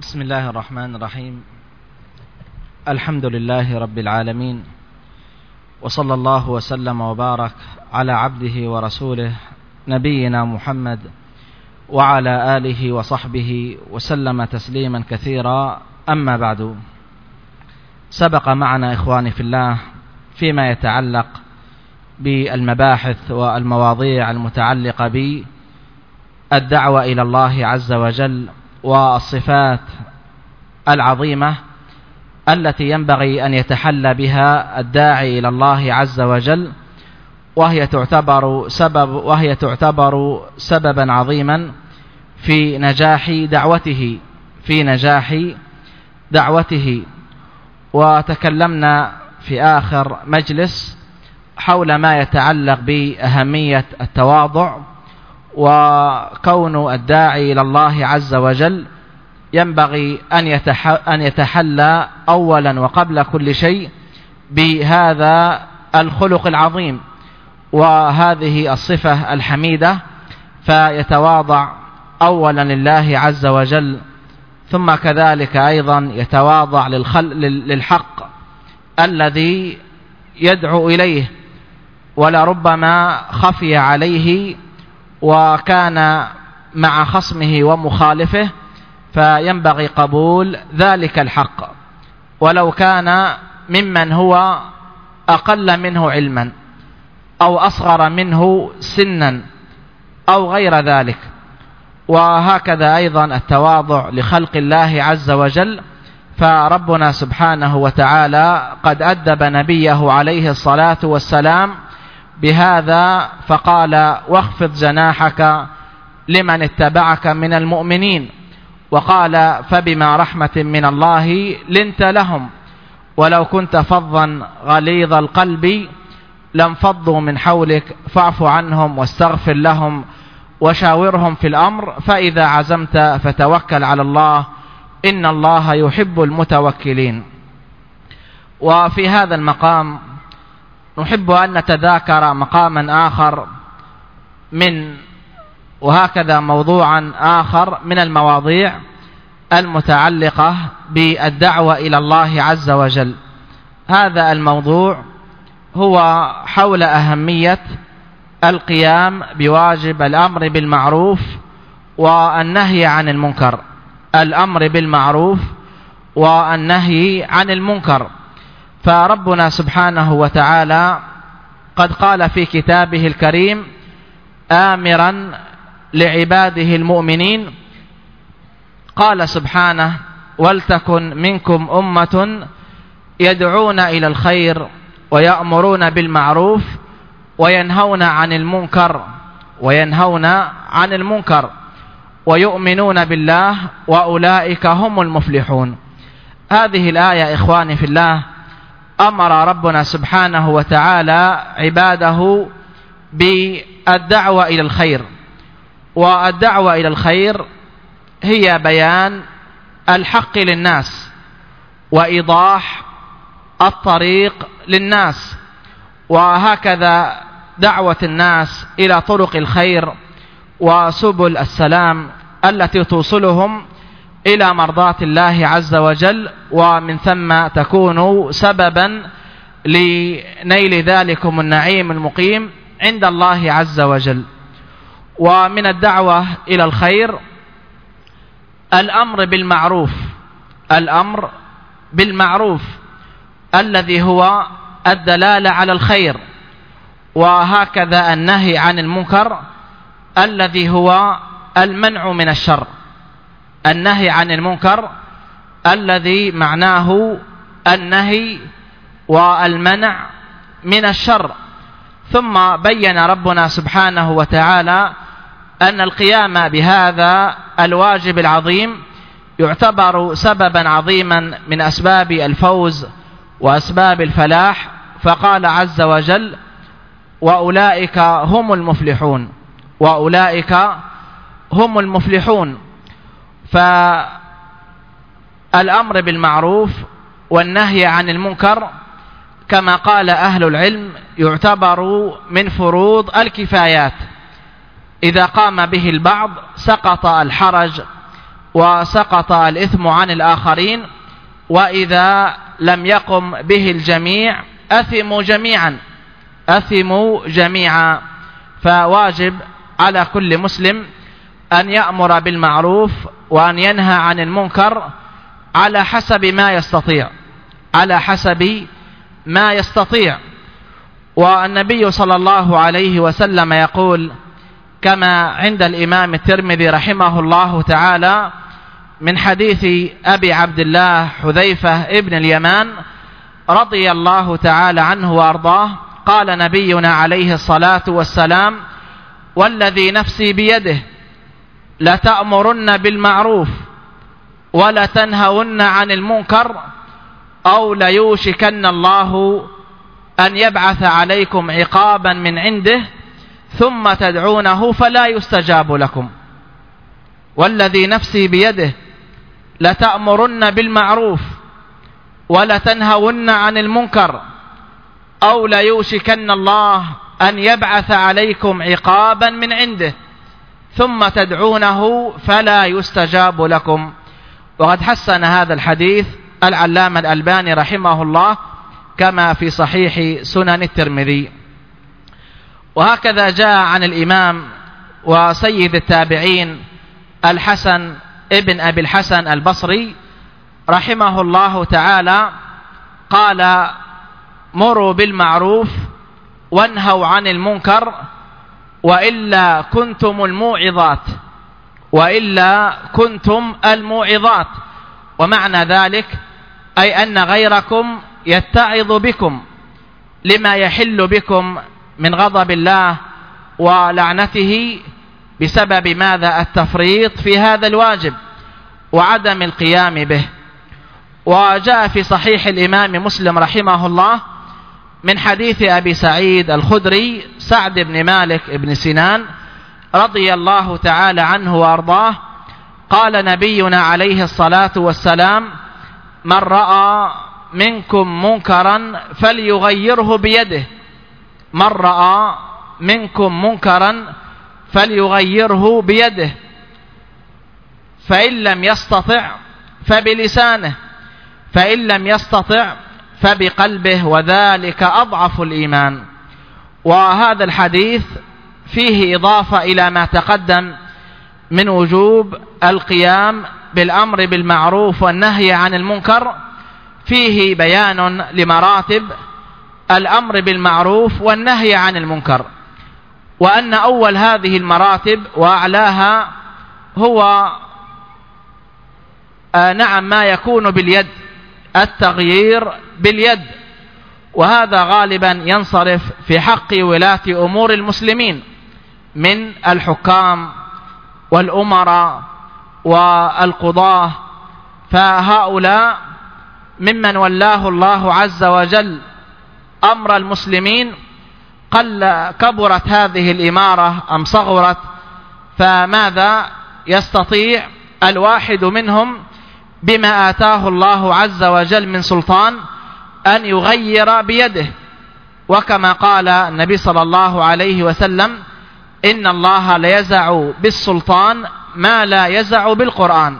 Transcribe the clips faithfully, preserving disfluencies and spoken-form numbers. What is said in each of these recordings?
بسم الله الرحمن الرحيم. الحمد لله رب العالمين، وصلى الله وسلم وبارك على عبده ورسوله نبينا محمد وعلى آله وصحبه وسلم تسليما كثيرا. أما بعد، سبق معنا إخواني في الله فيما يتعلق بالمباحث والمواضيع المتعلقة بالدعوة إلى الله عز وجل والصفات العظيمة التي ينبغي أن يتحلى بها الداعي إلى الله عز وجل، وهي تعتبر سبب وهي تعتبر سببا عظيما في نجاح دعوته في نجاح دعوته. وتكلمنا في آخر مجلس حول ما يتعلق بأهمية التواضع، وكون الداعي إلى الله عز وجل ينبغي أن يتحلى أولا وقبل كل شيء بهذا الخلق العظيم وهذه الصفة الحميدة، فيتواضع أولا لله عز وجل، ثم كذلك أيضا يتواضع للحق الذي يدعو إليه، ولربما خفي عليه وكان مع خصمه ومخالفه، فينبغي قبول ذلك الحق ولو كان ممن هو أقل منه علما أو أصغر منه سنا أو غير ذلك. وهكذا أيضا التواضع لخلق الله عز وجل، فربنا سبحانه وتعالى قد أدب نبيه عليه الصلاة والسلام بهذا، فقال: واخفض جناحك لمن اتبعك من المؤمنين، وقال: فبما رحمة من الله لنت لهم، ولو كنت فظا غليظ القلب لانفضوا من حولك، فاعف عنهم واستغفر لهم وشاورهم في الأمر، فإذا عزمت فتوكل على الله إن الله يحب المتوكلين. وفي هذا المقام نحب أن نتذاكر مقاما آخر من وهكذا موضوعا آخر من المواضيع المتعلقة بالدعوة إلى الله عز وجل. هذا الموضوع هو حول أهمية القيام بواجب الأمر بالمعروف والنهي عن المنكر الأمر بالمعروف والنهي عن المنكر. فربنا سبحانه وتعالى قد قال في كتابه الكريم آمرا لعباده المؤمنين، قال سبحانه: ولتكن منكم أمة يدعون إلى الخير ويأمرون بالمعروف وينهون عن المنكر وينهون عن المنكر ويؤمنون بالله وأولئك هم المفلحون. هذه الآية إخواني في الله أمر ربنا سبحانه وتعالى عباده بالدعوة إلى الخير، والدعوة إلى الخير هي بيان الحق للناس وإيضاح الطريق للناس، وهكذا دعوة الناس إلى طرق الخير وسبل السلام التي توصلهم إلى مرضاة الله عز وجل، ومن ثم تكون سببا لنيل ذلكم النعيم المقيم عند الله عز وجل. ومن الدعوة إلى الخير الأمر بالمعروف الأمر بالمعروف الذي هو الدلالة على الخير، وهكذا النهي عن المنكر الذي هو المنع من الشر. النهي عن المنكر الذي معناه النهي والمنع من الشر. ثم بين ربنا سبحانه وتعالى أن القيام بهذا الواجب العظيم يعتبر سببا عظيما من أسباب الفوز وأسباب الفلاح، فقال عز وجل: وأولئك هم المفلحون وأولئك هم المفلحون. فالأمر بالمعروف والنهي عن المنكر كما قال أهل العلم يعتبر من فروض الكفايات، إذا قام به البعض سقط الحرج وسقط الإثم عن الآخرين، وإذا لم يقم به الجميع أثموا جميعا أثموا جميعا. فواجب على كل مسلم أن يأمر بالمعروف وأن ينهى عن المنكر على حسب ما يستطيع على حسب ما يستطيع. والنبي صلى الله عليه وسلم يقول كما عند الإمام الترمذي رحمه الله تعالى من حديث أبي عبد الله حذيفة ابن اليمان رضي الله تعالى عنه وأرضاه، قال نبينا عليه الصلاة والسلام: والذي نفسي بيده لتأمرن بالمعروف ولتنهون عن المنكر أو ليوشكن الله أن يبعث عليكم عقابا من عنده ثم تدعونه فلا يستجاب لكم. والذي نفسي بيده لتأمرن بالمعروف ولتنهون عن المنكر أو ليوشكن الله أن يبعث عليكم عقابا من عنده ثم تدعونه فلا يستجاب لكم. وقد حسن هذا الحديث العلامة الألباني رحمه الله كما في صحيح سنن الترمذي. وهكذا جاء عن الإمام وسيد التابعين الحسن ابن أبي الحسن البصري رحمه الله تعالى قال: مروا بالمعروف وانهوا عن المنكر وإلا كنتم الموعظات وإلا كنتم الموعظات. ومعنى ذلك أي أن غيركم يتعظ بكم لما يحل بكم من غضب الله ولعنته بسبب ماذا؟ التفريط في هذا الواجب وعدم القيام به. وجاء في صحيح الإمام مسلم رحمه الله من حديث أبي سعيد الخدري سعد بن مالك بن سنان رضي الله تعالى عنه وأرضاه قال نبينا عليه الصلاة والسلام: من رأى منكم منكرا فليغيره بيده من رأى منكم منكرا فليغيره بيده فإن لم يستطع فبلسانه فإن لم يستطع فبقلبه وذلك أضعف الإيمان. وهذا الحديث فيه إضافة إلى ما تقدم من وجوب القيام بالأمر بالمعروف والنهي عن المنكر، فيه بيان لمراتب الأمر بالمعروف والنهي عن المنكر، وأن أول هذه المراتب وأعلاها هو آه نعم ما يكون باليد، التغيير باليد. وهذا غالبا ينصرف في حق ولاة أمور المسلمين من الحكام والأمراء والقضاة، فهؤلاء ممن ولاه الله عز وجل أمر المسلمين قل كبرت هذه الإمارة أم صغرت، فماذا يستطيع الواحد منهم بما آتاه الله عز وجل من سلطان أن يغير بيده. وكما قال النبي صلى الله عليه وسلم: إن الله ليزع بالسلطان ما لا يزع بالقرآن.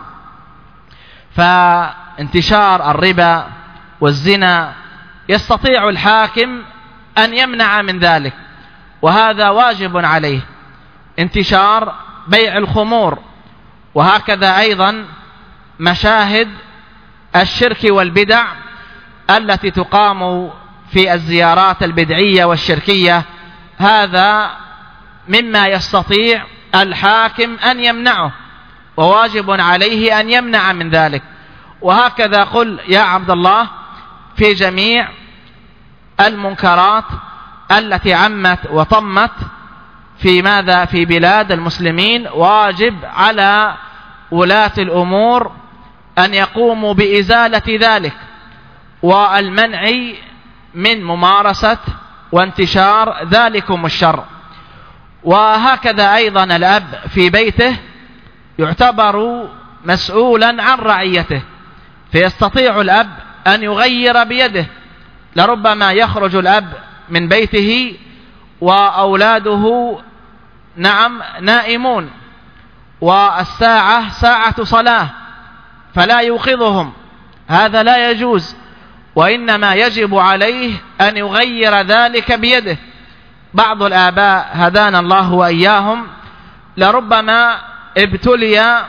فانتشار الربا والزنا يستطيع الحاكم أن يمنع من ذلك، وهذا واجب عليه. انتشار بيع الخمور، وهكذا أيضا مشاهد الشرك والبدع التي تقام في الزيارات البدعية والشركية، هذا مما يستطيع الحاكم أن يمنعه، وواجب عليه أن يمنع من ذلك. وهكذا قل يا عبد الله في جميع المنكرات التي عمت وطمت في ماذا؟ في بلاد المسلمين، واجب على ولاة الأمور أن يقوموا بإزالة ذلك والمنع من ممارسة وانتشار ذلكم الشر. وهكذا أيضا الأب في بيته يعتبر مسؤولا عن رعيته، فيستطيع الأب أن يغير بيده. لربما يخرج الأب من بيته وأولاده نعم نائمون، والساعة ساعة صلاة فلا يوقظهم، هذا لا يجوز، وإنما يجب عليه أن يغير ذلك بيده. بعض الآباء هدانا الله وإياهم لربما ابتلي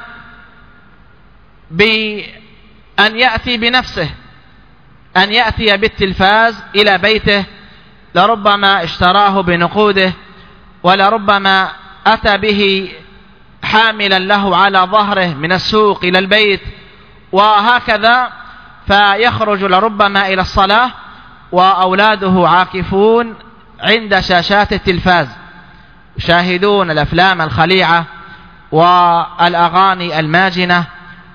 بأن يأتي بنفسه، أن يأتي بالتلفاز إلى بيته، لربما اشتراه بنقوده، ولربما أتى به حاملا له على ظهره من السوق إلى البيت، وهكذا، فيخرج لربما إلى الصلاة وأولاده عاكفون عند شاشات التلفاز يشاهدون الأفلام الخليعة والأغاني الماجنة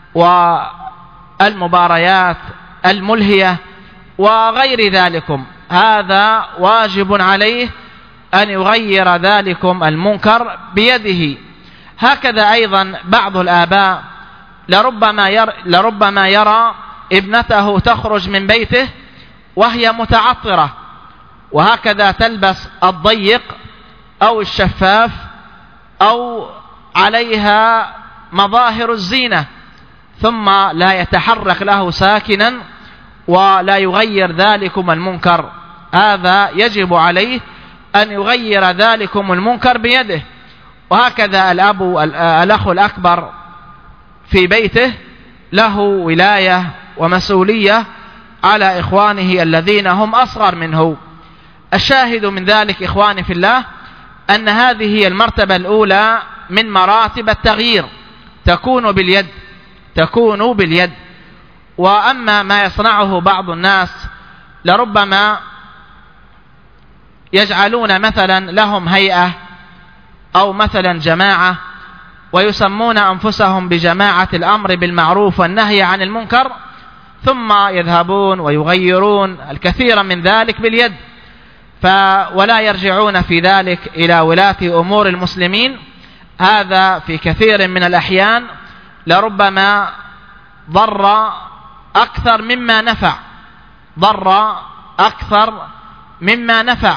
والمباريات الملهية وغير ذلكم. هذا واجب عليه أن يغير ذلكم المنكر بيده. هكذا أيضا بعض الآباء لربما يرى, لربما يرى ابنته تخرج من بيته وهي متعطرة، وهكذا تلبس الضيق أو الشفاف أو عليها مظاهر الزينة، ثم لا يتحرك له ساكنا ولا يغير ذلكم المنكر. هذا يجب عليه أن يغير ذلكم المنكر بيده. وهكذا الأب الأخ الأكبر في بيته له ولاية ومسؤولية على إخوانه الذين هم أصغر منه. الشاهد من ذلك إخواني في الله أن هذه هي المرتبة الأولى من مراتب التغيير، تكون باليد تكون باليد. وأما ما يصنعه بعض الناس لربما يجعلون مثلا لهم هيئة أو مثلا جماعة ويسمون أنفسهم بجماعة الأمر بالمعروف والنهي عن المنكر، ثم يذهبون ويغيرون الكثير من ذلك باليد، ف ولا يرجعون في ذلك إلى ولاة أمور المسلمين. هذا في كثير من الأحيان لربما ضر أكثر مما نفع ضر أكثر مما نفع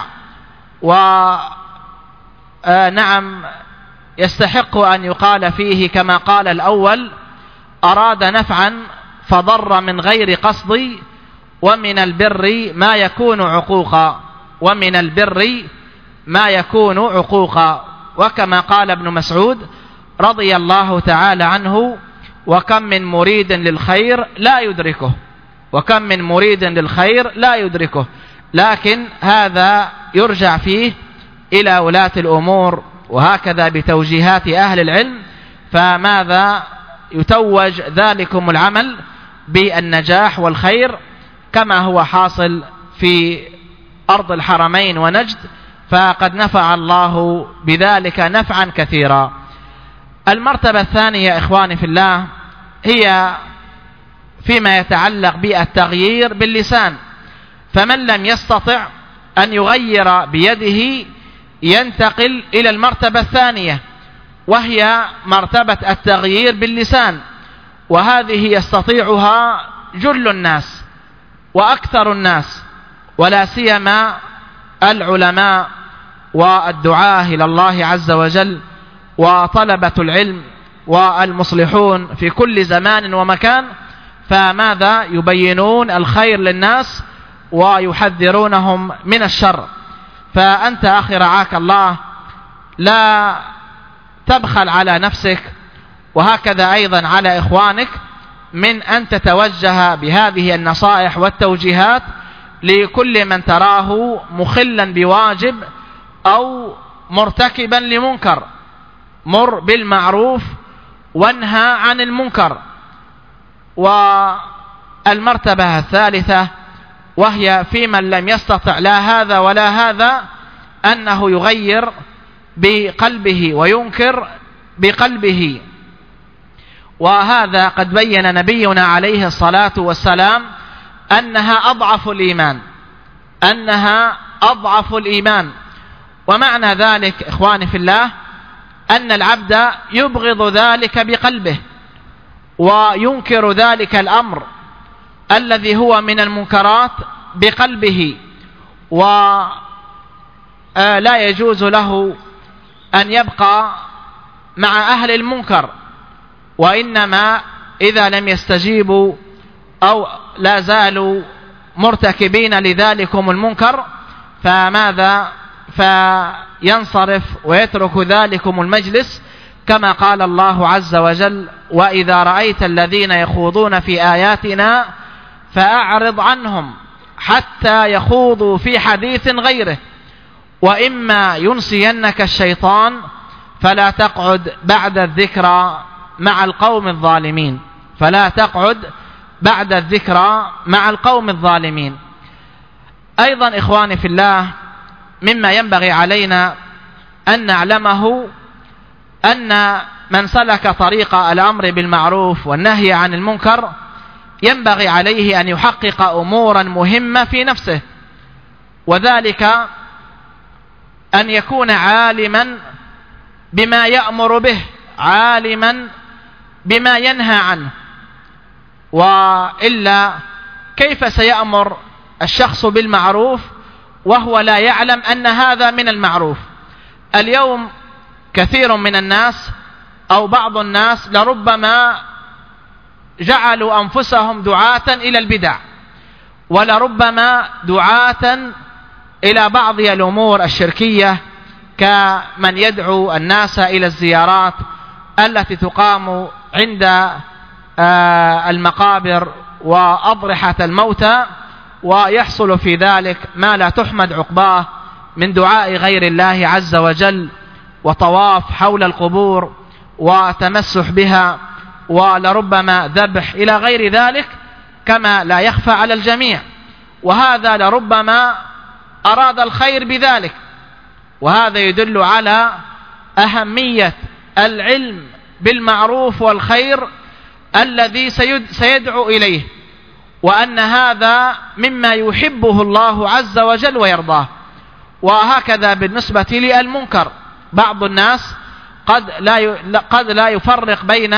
ونعم يستحق أن يقال فيه كما قال الأول: أراد نفعا فضر من غير قصد، ومن البر ما يكون عقوقا ومن البر ما يكون عقوقا. وكما قال ابن مسعود رضي الله تعالى عنه: وكم من مريد للخير لا يدركه وكم من مريد للخير لا يدركه لكن هذا يرجع فيه إلى ولاة الأمور، وهكذا بتوجيهات أهل العلم. فماذا يتوج ذلكم العمل بالنجاح والخير كما هو حاصل في أرض الحرمين ونجد، فقد نفع الله بذلك نفعا كثيرا. المرتبة الثانية إخواني في الله هي فيما يتعلق بالتغيير باللسان، فمن لم يستطع أن يغير بيده ينتقل إلى المرتبة الثانية، وهي مرتبة التغيير باللسان، وهذه يستطيعها جل الناس وأكثر الناس، ولا سيما العلماء والدعاة إلى الله عز وجل وطلبة العلم والمصلحون في كل زمان ومكان. فماذا يبينون الخير للناس ويحذرونهم من الشر. فأنت أخي رعاك الله لا تبخل على نفسك، وهكذا أيضا على إخوانك، من أن تتوجه بهذه النصائح والتوجيهات لكل من تراه مخلا بواجب أو مرتكبا لمنكر. مر بالمعروف وانهى عن المنكر. والمرتبة الثالثة وهي في من لم يستطع لا هذا ولا هذا أنه يغير بقلبه وينكر بقلبه، وهذا قد بين نبينا عليه الصلاة والسلام أنها أضعف الإيمان أنها أضعف الإيمان. ومعنى ذلك إخواني في الله أن العبد يبغض ذلك بقلبه وينكر ذلك الأمر الذي هو من المنكرات بقلبه، ولا يجوز له أن يبقى مع أهل المنكر، وإنما إذا لم يستجيبوا أو لا زالوا مرتكبين لذلكم المنكر فماذا فينصرف ويترك ذلكم المجلس، كما قال الله عز وجل: وإذا رأيت الذين يخوضون في آياتنا فأعرض عنهم حتى يخوضوا في حديث غيره، وإما ينسينك الشيطان فلا تقعد بعد الذكرى مع القوم الظالمين فلا تقعد بعد الذكرى مع القوم الظالمين. أيضا إخواني في الله، مما ينبغي علينا أن نعلمه أن من سلك طريق الأمر بالمعروف والنهي عن المنكر ينبغي عليه أن يحقق أمورا مهمة في نفسه، وذلك أن يكون عالما بما يأمر به، عالما بما ينهى عنه، وإلا كيف سيأمر الشخص بالمعروف وهو لا يعلم أن هذا من المعروف؟ اليوم كثير من الناس أو بعض الناس لربما جعلوا أنفسهم دعاة إلى البدع، ولربما دعاة إلى بعض الأمور الشركية، كمن يدعو الناس إلى الزيارات التي تقام عند المقابر وأضرحة الموتى، ويحصل في ذلك ما لا تحمد عقباه من دعاء غير الله عز وجل، وطواف حول القبور وتمسح بها، ولربما ذبح إلى غير ذلك، كما لا يخفى على الجميع. وهذا لربما أراد الخير بذلك، وهذا يدل على أهمية العلم بالمعروف والخير الذي سيدعو إليه، وأن هذا مما يحبه الله عز وجل ويرضاه. وهكذا بالنسبة للمنكر، بعض الناس قد لا قد لا يفرق بين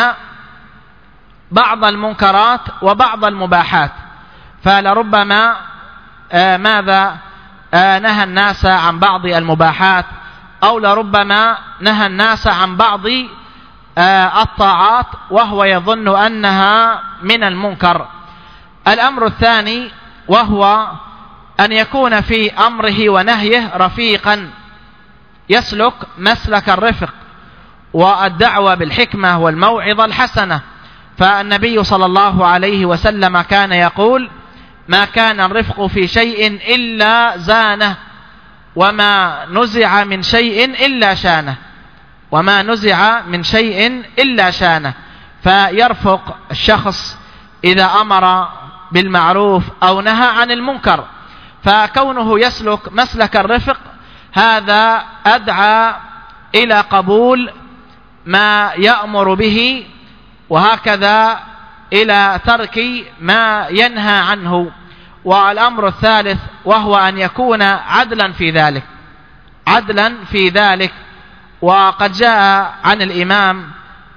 بعض المنكرات وبعض المباحات، فلربما آه ماذا آه نهى الناس عن بعض المباحات، أو لربما نهى الناس عن بعض آه الطاعات وهو يظن أنها من المنكر. الأمر الثاني وهو أن يكون في أمره ونهيه رفيقا، يسلك مسلك الرفق والدعوة بالحكمة والموعظة الحسنة. فالنبي صلى الله عليه وسلم كان يقول: ما كان الرفق في شيء إلا زانه، وما نزع من شيء إلا شانه وما نزع من شيء إلا شانه. فيرفق الشخص إذا أمر بالمعروف أو نهى عن المنكر، فكونه يسلك مسلك الرفق هذا أدعى إلى قبول ما يأمر به، وهكذا إلى ترك ما ينهى عنه. والأمر الثالث وهو أن يكون عدلا في ذلك عدلا في ذلك وقد جاء عن الإمام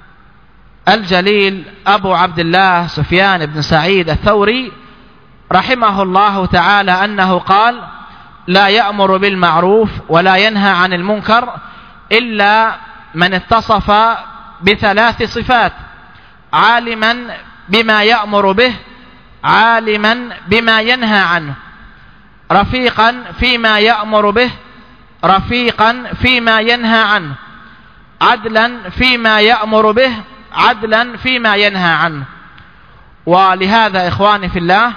الجليل أبو عبد الله سفيان بن سعيد الثوري رحمه الله تعالى أنه قال: لا يأمر بالمعروف ولا ينهى عن المنكر إلا من اتصف بثلاث صفات: عالما بما يأمر به، عالما بما ينهى عنه، رفيقا فيما يأمر به، رفيقا فيما ينهى عنه، عدلا فيما يأمر به، عدلا فيما ينهى عنه. ولهذا إخواني في الله،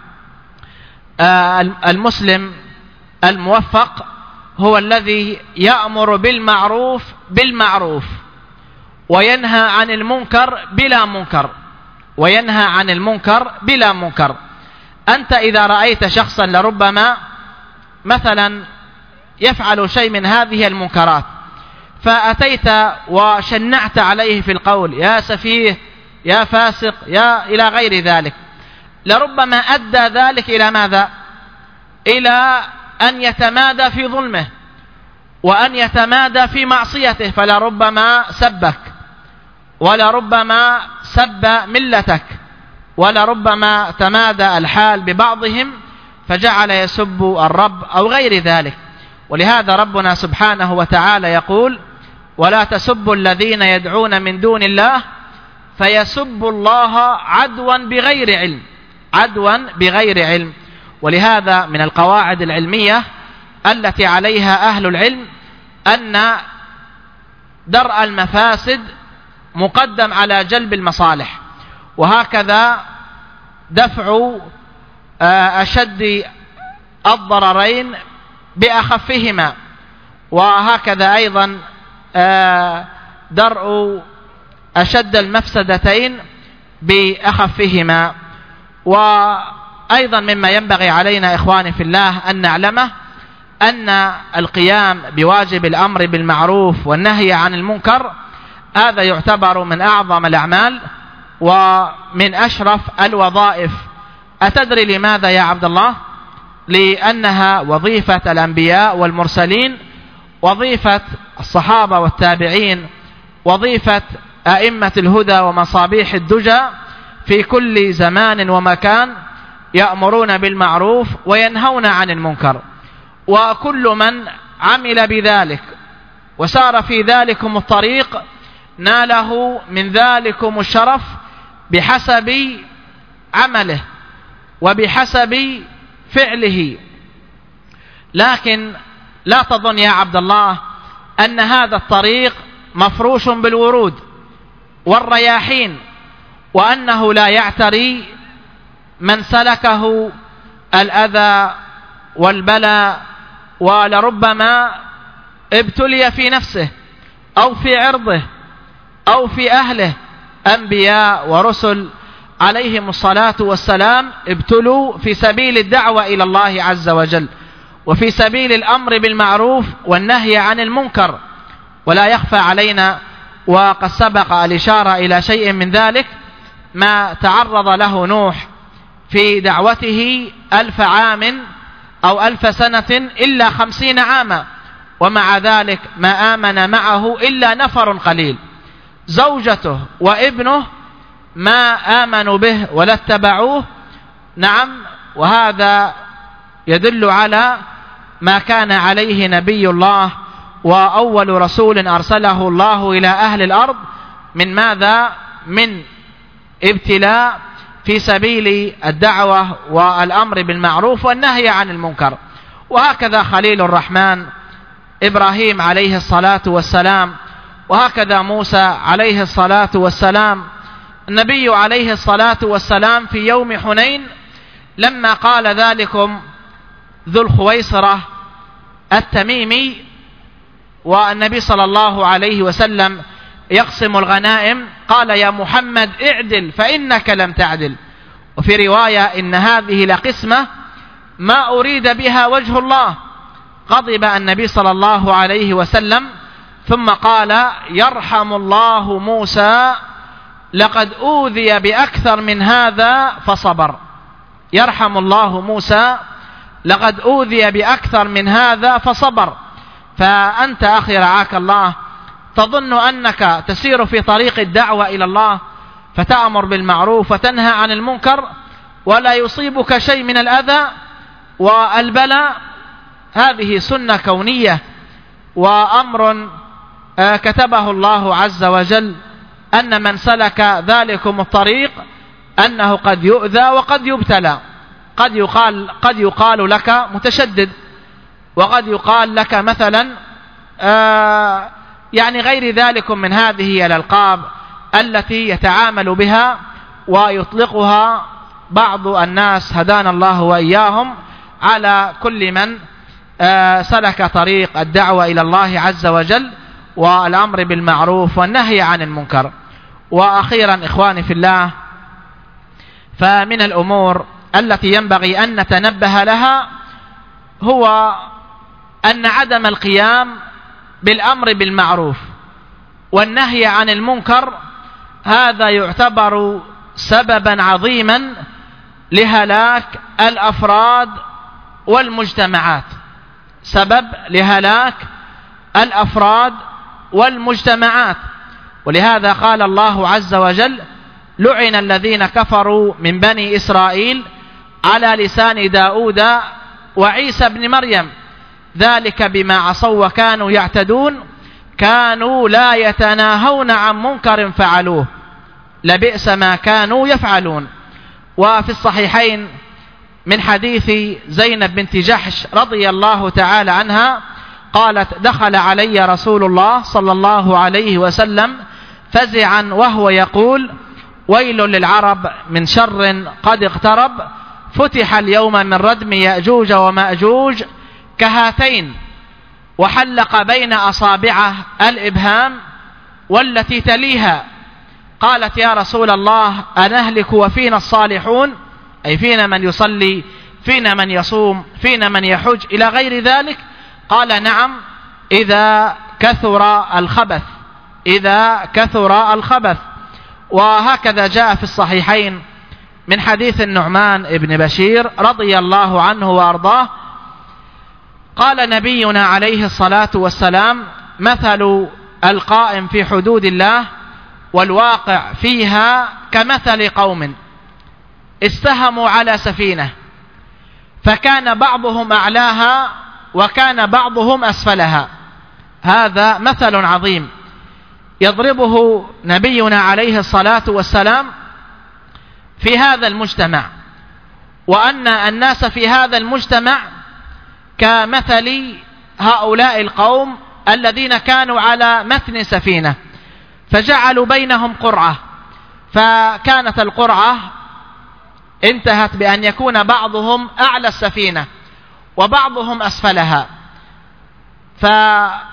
المسلم الموفق هو الذي يأمر بالمعروف بالمعروف وينهى عن المنكر بلا منكر وينهى عن المنكر بلا منكر. أنت إذا رأيت شخصا لربما مثلا يفعل شيء من هذه المنكرات، فأتيت وشنعت عليه في القول: يا سفيه، يا فاسق، يا إلى غير ذلك، لربما أدى ذلك إلى ماذا؟ إلى أن يتمادى في ظلمه وأن يتمادى في معصيته، فلربما سبك، ولربما سب ملتك، ولربما تمادى الحال ببعضهم فجعل يسب الرب أو غير ذلك. ولهذا ربنا سبحانه وتعالى يقول: ولا تسبوا الذين يدعون من دون الله فيسبوا الله عدوا بغير علم، عدوا بغير علم. ولهذا من القواعد العلمية التي عليها أهل العلم أن درء المفاسد مقدم على جلب المصالح، وهكذا دفع أشد الضررين بأخفهما، وهكذا أيضا درء أشد المفسدتين بأخفهما. وأيضا مما ينبغي علينا إخواني في الله أن نعلمه أن القيام بواجب الأمر بالمعروف والنهي عن المنكر هذا يعتبر من أعظم الأعمال ومن أشرف الوظائف. أتدري لماذا يا عبد الله؟ لأنها وظيفة الأنبياء والمرسلين، وظيفة الصحابة والتابعين، وظيفة أئمة الهدى ومصابيح الدجى في كل زمان ومكان، يأمرون بالمعروف وينهون عن المنكر. وكل من عمل بذلك وسار في ذلكم الطريق ناله من ذلكم الشرف بحسب عمله وبحسب فعله. لكن لا تظن يا عبد الله أن هذا الطريق مفروش بالورود والرياحين، وأنه لا يعتري من سلكه الأذى والبلاء، ولربما ابتلي في نفسه أو في عرضه أو في أهله. أنبياء ورسل عليهم الصلاة والسلام ابتلوا في سبيل الدعوة إلى الله عز وجل، وفي سبيل الأمر بالمعروف والنهي عن المنكر. ولا يخفى علينا، وقد سبق الإشارة إلى شيء من ذلك، ما تعرض له نوح في دعوته ألف عام أو ألف سنة إلا خمسين عاما، ومع ذلك ما آمن معه إلا نفر قليل. زوجته وابنه ما آمنوا به ولا اتبعوه. نعم، وهذا يدل على ما كان عليه نبي الله وأول رسول أرسله الله إلى أهل الأرض من ماذا؟ من ابتلاء في سبيل الدعوة والأمر بالمعروف والنهي عن المنكر. وهكذا خليل الرحمن إبراهيم عليه الصلاة والسلام، وهكذا موسى عليه الصلاة والسلام. النبي عليه الصلاة والسلام في يوم حنين لما قال ذلكم ذو الخويصرة التميمي، والنبي صلى الله عليه وسلم يقسم الغنائم، قال يا محمد اعدل فإنك لم تعدل. وفي رواية إن هذه لقسمة ما أريد بها وجه الله. غضب النبي صلى الله عليه وسلم ثم قال يرحم الله موسى لقد أوذي بأكثر من هذا فصبر. يرحم الله موسى لقد أوذي بأكثر من هذا فصبر. فأنت أخي رعاك الله تظن أنك تسير في طريق الدعوة إلى الله فتأمر بالمعروف وتنهى عن المنكر ولا يصيبك شيء من الأذى والبلاء. هذه سنة كونية وأمر كتبه الله عز وجل، أن من سلك ذلكم الطريق أنه قد يؤذى وقد يبتلى. قد يقال, قد يقال لك متشدد، وقد يقال لك مثلا آه يعني غير ذلك من هذه الألقاب التي يتعامل بها ويطلقها بعض الناس هدانا الله وإياهم على كل من آه سلك طريق الدعوة إلى الله عز وجل والأمر بالمعروف والنهي عن المنكر. وأخيرا إخواني في الله، فمن الأمور التي ينبغي أن نتنبه لها هو أن عدم القيام بالأمر بالمعروف والنهي عن المنكر هذا يعتبر سببا عظيما لهلاك الأفراد والمجتمعات، سبب لهلاك الأفراد والمجتمعات. ولهذا قال الله عز وجل لعن الذين كفروا من بني إسرائيل على لسان داود وعيسى بن مريم ذلك بما عصوا وكانوا يعتدون كانوا لا يتناهون عن منكر فعلوه لبئس ما كانوا يفعلون. وفي الصحيحين من حديث زينب بنت جحش رضي الله تعالى عنها قالت: دخل علي رسول الله صلى الله عليه وسلم فزعا وهو يقول: ويل للعرب من شر قد اقترب، فتح اليوم من ردم يأجوج ومأجوج كهاتين، وحلق بين أصابعه الإبهام والتي تليها. قالت: يا رسول الله أنهلك وفينا الصالحون، أي فينا من يصلي، فينا من يصوم، فينا من يحج إلى غير ذلك؟ قال: نعم، إذا كثر الخبث، إذا كثر الخبث. وهكذا جاء في الصحيحين من حديث النعمان بن بشير رضي الله عنه وأرضاه قال نبينا عليه الصلاة والسلام: مثل القائم في حدود الله والواقع فيها كمثل قوم استهموا على سفينة، فكان بعضهم أعلاها وكان بعضهم أسفلها. هذا مثل عظيم يضربه نبينا عليه الصلاة والسلام في هذا المجتمع، وأن الناس في هذا المجتمع كمثل هؤلاء القوم الذين كانوا على متن سفينة، فجعلوا بينهم قرعة، فكانت القرعة انتهت بأن يكون بعضهم أعلى السفينة وبعضهم أسفلها. فمثل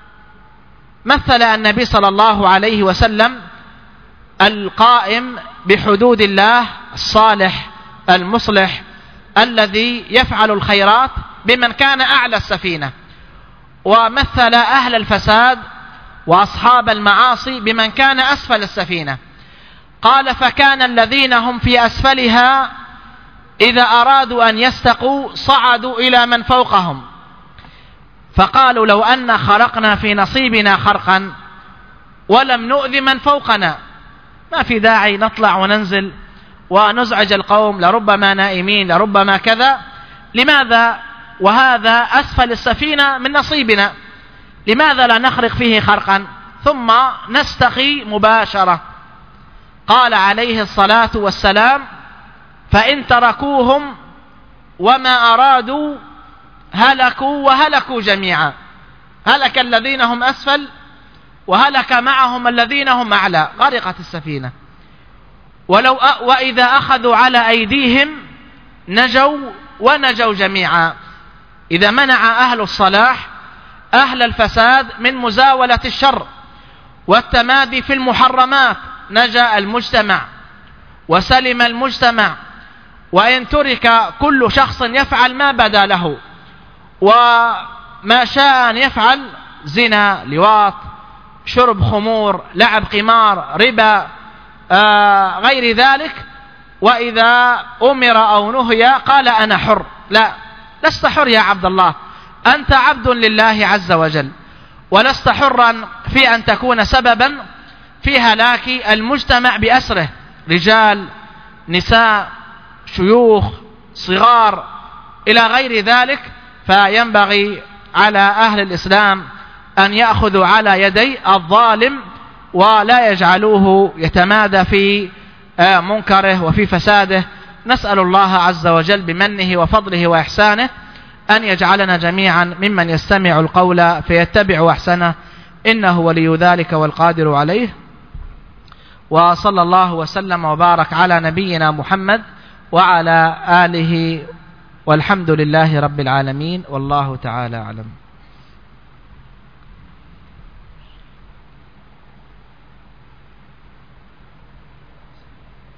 النبي صلى الله عليه وسلم القائم بحدود الله الصالح المصلح الذي يفعل الخيرات بمن كان أعلى السفينة، ومثل أهل الفساد وأصحاب المعاصي بمن كان أسفل السفينة. قال: فكان الذين هم في أسفلها إذا أرادوا أن يستقوا صعدوا إلى من فوقهم، فقالوا: لو أن خرقنا في نصيبنا خرقا ولم نؤذي من فوقنا، ما في داعي نطلع وننزل ونزعج القوم، لربما نائمين، لربما كذا. لماذا وهذا أسفل السفينة من نصيبنا؟ لماذا لا نخرق فيه خرقا ثم نستقي مباشرة؟ قال عليه الصلاة والسلام: فإن تركوهم وما أرادوا هلكوا وهلكوا جميعا. هلك الذين هم أسفل وهلك معهم الذين هم أعلى، غرقت السفينة. ولو أ... وإذا أخذوا على أيديهم نجوا ونجوا جميعا. إذا منع أهل الصلاح أهل الفساد من مزاولة الشر والتمادي في المحرمات نجا المجتمع وسلم المجتمع. وإن ترك كل شخص يفعل ما بدا له وما شاء أن يفعل، زنا، لواط، شرب خمور، لعب قمار، ربا، آه غير ذلك، وإذا أمر أو نهي قال: أنا حر. لا، لست حر يا عبد الله، أنت عبد لله عز وجل، ولست حرا في أن تكون سببا في هلاك المجتمع بأسره، رجال، نساء، شيوخ، صغار، إلى غير ذلك. فينبغي على أهل الإسلام أن يأخذوا على يدي الظالم ولا يجعلوه يتمادى في منكره وفي فساده. نسأل الله عز وجل بمنه وفضله وإحسانه أن يجعلنا جميعا ممن يستمع القول فيتبع أحسنه، إنه ولي ذلك والقادر عليه. وصلى الله وسلم وبارك على نبينا محمد وعلى آله، والحمد لله رب العالمين، والله تعالى أعلم.